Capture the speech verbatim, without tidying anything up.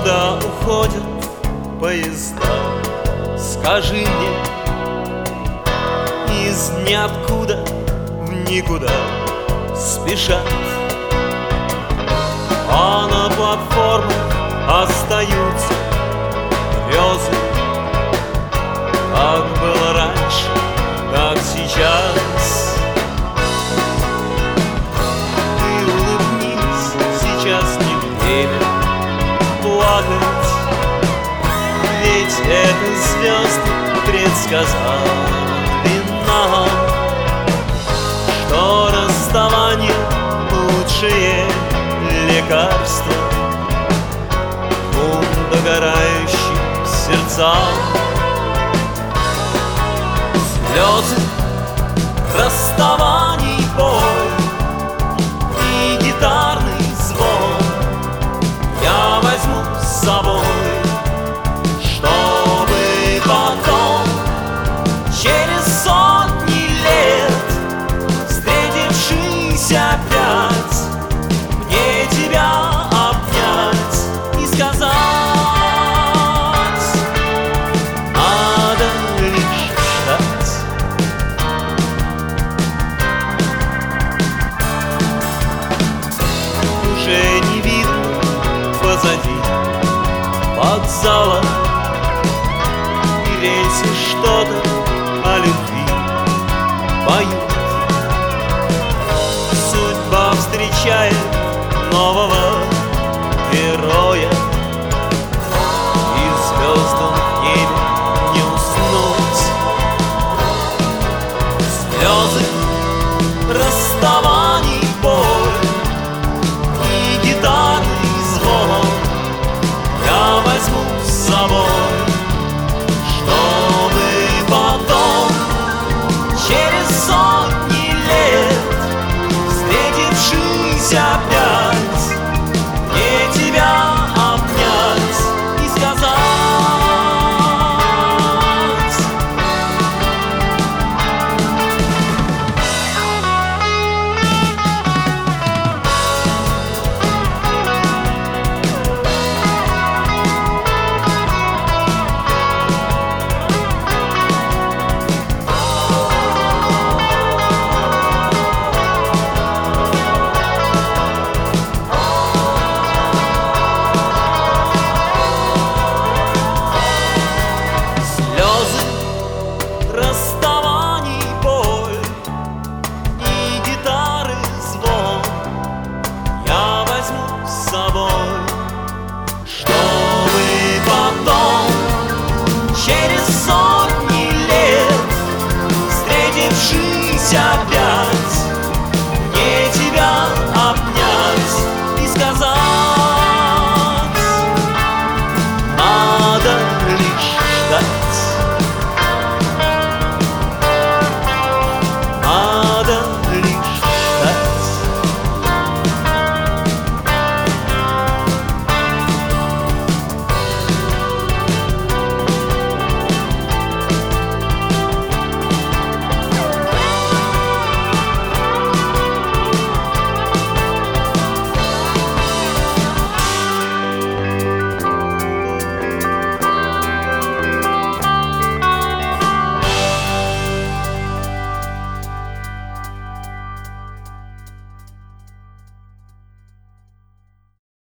Куда уходят поезда? Скажи мне. Из ниоткуда в никуда спешат, а на платформах остаются грезы. Как было раньше, так сейчас. Ты улыбнись, сейчас не время плакать, ведь это звезды предсказали нам, что расставание лучшее лекарство двум догорающим сердцам. Слезы, расставаний боль и гитарный звон я возьму с собой, чтобы потом, через сотни лет, встретившись опять, мне тебя обнять и сказать: надо лишь ждать. Уже не видно позади вокзала, и рельсы что-то о любви поют. Судьба встречает нового героя,